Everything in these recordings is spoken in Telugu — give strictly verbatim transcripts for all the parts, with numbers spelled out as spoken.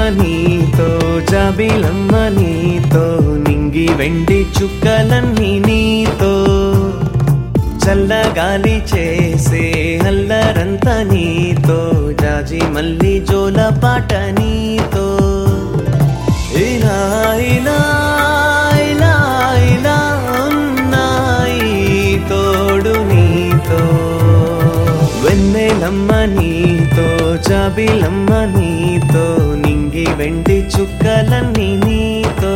నీతో జాబిలమ్మ నీతో నింగి వెండి చుక్కలన్నీ నీతో చల్లగాలి చేసే అల్లరంతా నీతో జాజి మల్లి జోల పాట నీతో ఇలా ఇలా ఇలా ఇలా ఉన్నాయి తోడు నీతో వెన్నెలమ్మ నీతో జాబిలమ్మ నీతో నింగి వెండి చుక్కలన్నీ నీతో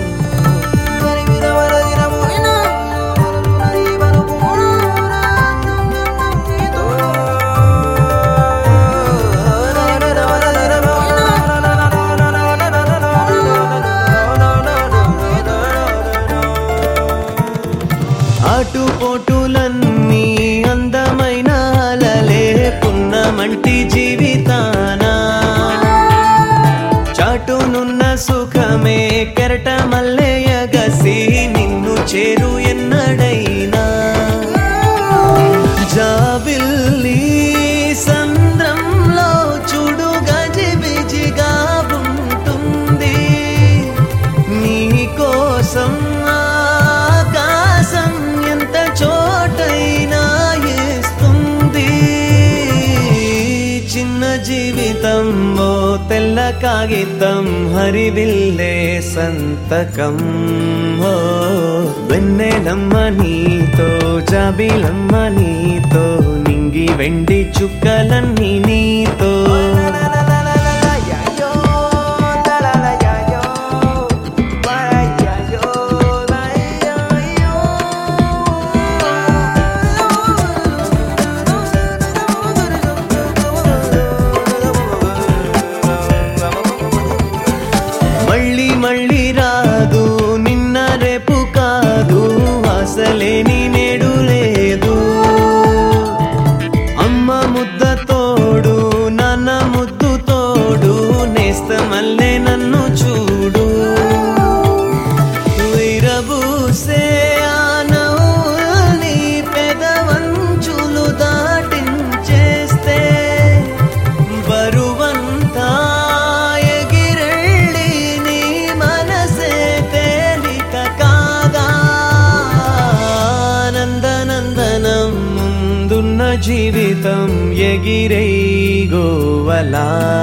ఆటుపోటులన్నీ అందమైన అలలే పున్నమంటి జీవితానా చాటునున్న సుఖమే కెరట మల్లె ఎగసి నిన్ను చేరు ఎన్నడైనా జాబిల్లి సంద్రంలో చూడు గజిబిజిగా ఉంటుంది నీ కోసం జీవితం ఓ తెల్ల కాగితం హరివిల్లే సంతకం ఓ వెన్నెలమ్మ నీతో జాబిలమ్మ నీతో నింగి వెండి చుక్కలన్నీ నీతో మళ్ళీ మళ్ళీ రాదు నిన్న రేపు కాదు అసలేని నేడు లేదు అమ్మ ముద్ద తోడు నాన్న ముద్దు తోడు నేస్తమల్లే నన్ను చూడు విరబూసే ఆ నవ్వుల్ని పెదవంచులు దాటించేస్తే బరువంతా జీవితం ఎగిరై గోవలా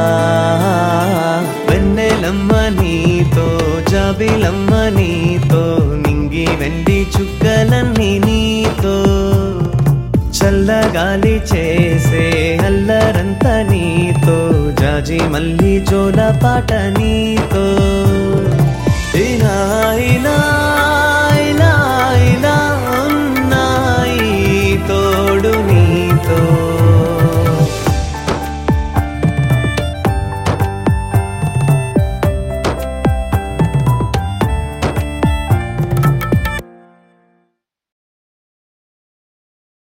వెన్నెలమ్మ నీతో జాబిలమ్మ నీతో నింగి వెండి చుక్కలన్నీ నీతో చల్లగాలి చేసే అల్లరంతా నీతో జాజి మల్లి జోల పాట నీతో ఇలా ఇలా